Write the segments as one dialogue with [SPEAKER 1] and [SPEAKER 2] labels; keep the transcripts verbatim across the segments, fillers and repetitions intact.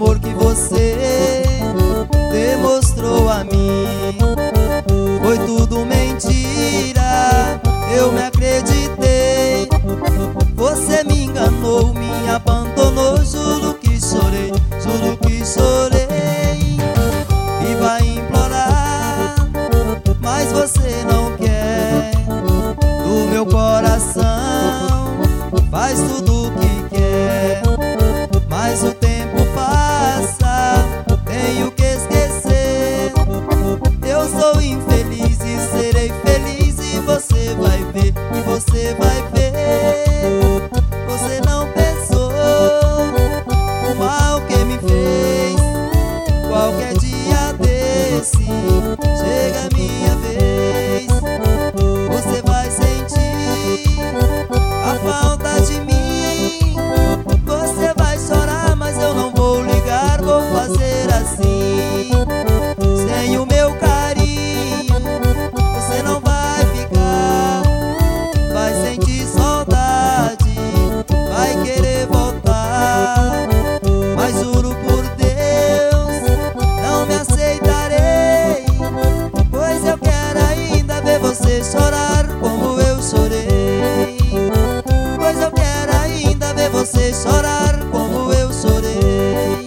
[SPEAKER 1] amor que você demonstrou a mim foi tudo mentira, eu me acreditei. Você me enganou, me abandonou, juro que chorei, juro que chorei. E vai implorar, mas você não quer. Do meu coração faz tudo o que quer, mas o tempo passa, tenho que esquecer. Eu sou infeliz e serei feliz, e você vai ver, e você vai ver. Você não pensou o mal que me fez. Qualquer dia desse chega a minha vez, você vai sentir a falta de mim. Você vai chorar, mas eu não vou ligar, vou fazer assim. Sem o meu carinho você não vai ficar, vai sentir saudade, vai querer voltar. Mas juro por Deus, não me aceitarei, pois eu quero ainda ver você chorar como eu chorei. Pois eu quero ainda ver você chorar como eu chorei.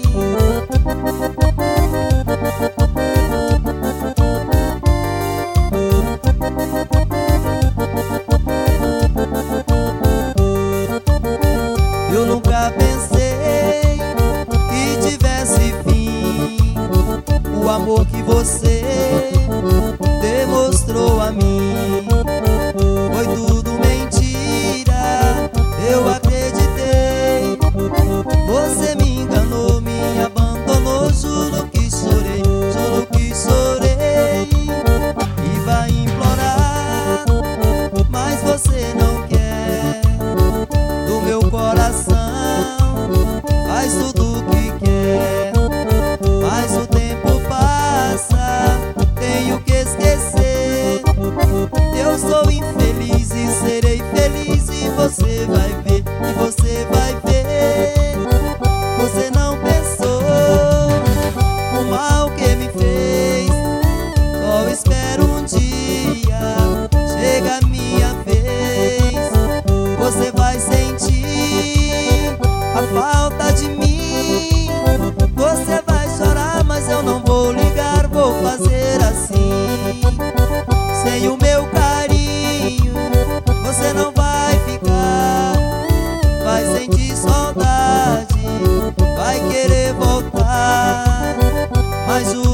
[SPEAKER 1] Eu nunca pensei que tivesse fim o amor que você demonstrou a mim. Foi tudo mentira, eu acreditei. Você me enganou, me abandonou, juro que chorei, juro que chorei. E vai implorar, mas você não quer. Do meu coração faz tudo o que quer, mas o tempo passa, tenho que esquecer. Eu sou infeliz e serei feliz, e você vai ver, e você vai ver. Você não pensou o mal que me fez. Só espero um dia chega a minha vez, você vai sentir a falta de mim. Você vai chorar, mas eu não vou ligar, vou fazer assim. Sem o meu carinho você não vai ficar, vai sentir saudade, vai querer voltar. Mas o